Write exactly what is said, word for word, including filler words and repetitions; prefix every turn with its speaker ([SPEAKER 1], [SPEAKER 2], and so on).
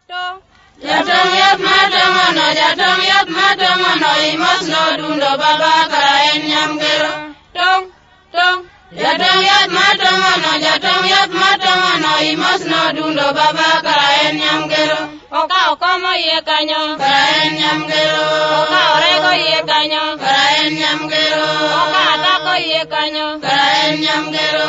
[SPEAKER 1] Tong. Jatong yap matamono, jatong yap matamono, imos no dundo baba karaen nyamgero. Tong, tong. Jatong yap matamono, jatong yap matamono, imos no dundo baba karaen nyamgero. Oka okomo ye kanyo, karaen nyamgero. Oka orego ye kanyo, karaen nyamgero. Oka atako ye kanyo, karaen nyamgero.